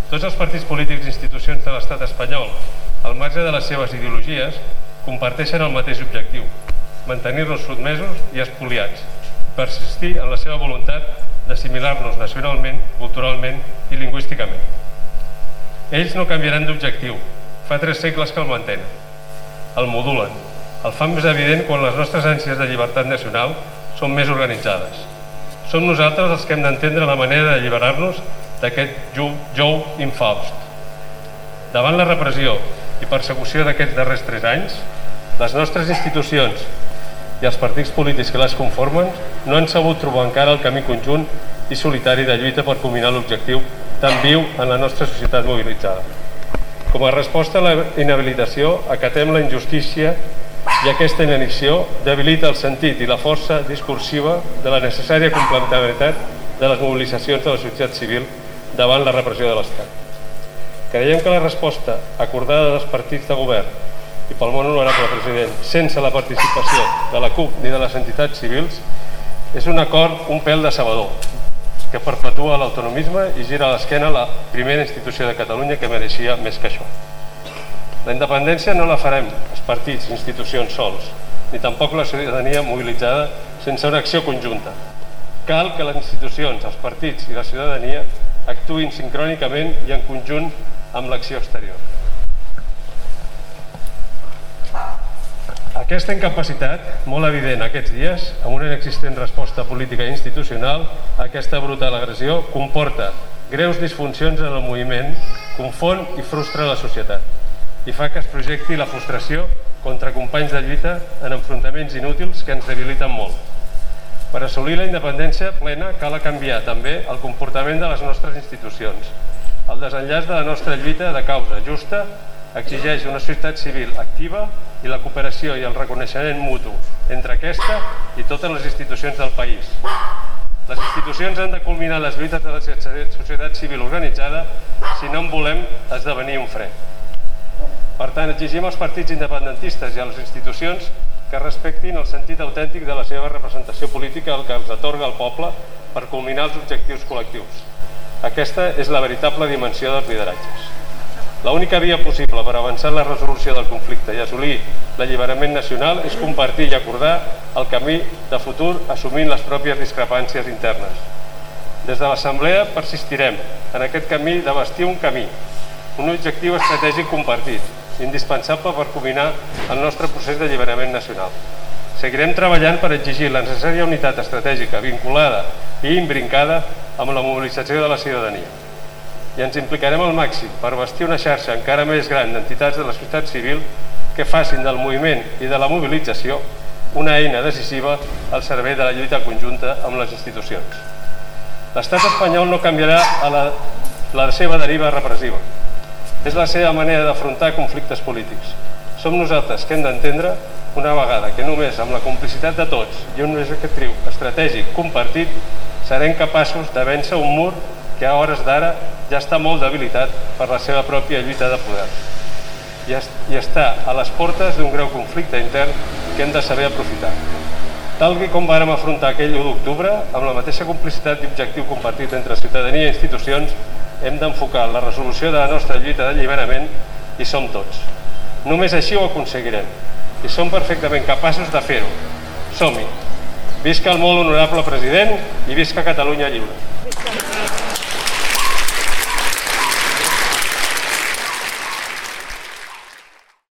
Tots els partits polítics i institucions de l'estat espanyol, al marge de les seves ideologies, comparteixen el mateix objectiu: mantenir-nos sotmesos i espoliats, persistir en la seva voluntat d'assimilar-nos nacionalment, culturalment i lingüísticament. Ells no canviaran d'objectiu. Fa 3 segles que el mantenen. El modulen. El fan més evident quan les nostres ànsies de llibertat nacional són més organitzades. Som nosaltres els que hem d'entendre la manera d'alliberar-nos d'aquest jou infaust. Davant la repressió i persecució d'aquests darrers 3 anys, les nostres institucions i els partits polítics que les conformen no han sabut trobar encara el camí conjunt i solitari de lluita per culminar l'objectiu tan viu en la nostra societat mobilitzada. Com a resposta a la inhabilitació, acatem la injustícia i aquesta inanició debilita el sentit i la força discursiva de la necessària complementaritat de les mobilitzacions de la societat civil davant la repressió de l'Estat. Creiem que la resposta acordada dels partits de govern i pel molt honorable president, sense la participació de la CUP ni de les entitats civils, és un acord un pèl decebedor, que perpetua l'autonomisme i gira a l'esquena la primera institució de Catalunya que mereixia més que això. La independència no la farem els partits i institucions sols, ni tampoc la ciutadania mobilitzada sense una acció conjunta. Cal que les institucions, els partits i la ciutadania actuïn sincrònicament i en conjunt amb l'acció exterior. Aquesta incapacitat, molt evident aquests dies, amb una inexistent resposta política i institucional a aquesta brutal agressió, comporta greus disfuncions en el moviment, confon i frustra la societat i fa que es projecti la frustració contra companys de lluita en enfrontaments inútils que ens debiliten molt. Per assolir la independència plena cal canviar també el comportament de les nostres institucions. El desenllaç de la nostra lluita de causa justa exigeix una societat civil activa i la cooperació i el reconeixement mutu entre aquesta i totes les institucions del país. Les institucions han de culminar les lluites de la societat civil organitzada si no en volem esdevenir un fre. Per tant, exigim als partits independentistes i a les institucions que respectin el sentit autèntic de la seva representació política el que els atorga el poble per culminar els objectius col·lectius. Aquesta és la veritable dimensió dels lideratges. L'única via possible per avançar en la resolució del conflicte i assolir l'alliberament nacional és compartir i acordar el camí de futur assumint les pròpies discrepàncies internes. Des de l'Assemblea persistirem en aquest camí de bastir un camí, un objectiu estratègic compartit, indispensable per culminar el nostre procés d'alliberament nacional. Seguirem treballant per exigir la necessària unitat estratègica vinculada i imbrincada amb la mobilització de la ciutadania. I ens implicarem al màxim per bastir una xarxa encara més gran d'entitats de la societat civil que facin del moviment i de la mobilització una eina decisiva al servei de la lluita conjunta amb les institucions. L'estat espanyol no canviarà la seva deriva repressiva. És la seva manera d'afrontar conflictes polítics. Som nosaltres que hem d'entendre una vegada que només amb la complicitat de tots i un objectiu estratègic compartit serem capaços de vèncer un mur que a hores d'ara ja està molt debilitat per la seva pròpia lluita de poder i està a les portes d'un greu conflicte intern que hem de saber aprofitar. Tal com vàrem afrontar aquell 1 d'octubre, amb la mateixa complicitat i objectiu compartit entre ciutadania i institucions, hem d'enfocar la resolució de la nostra lluita d'alliberament i som tots. Només així ho aconseguirem i som perfectament capaços de fer-ho. Som-hi! Visca el molt honorable president i visca Catalunya lliure!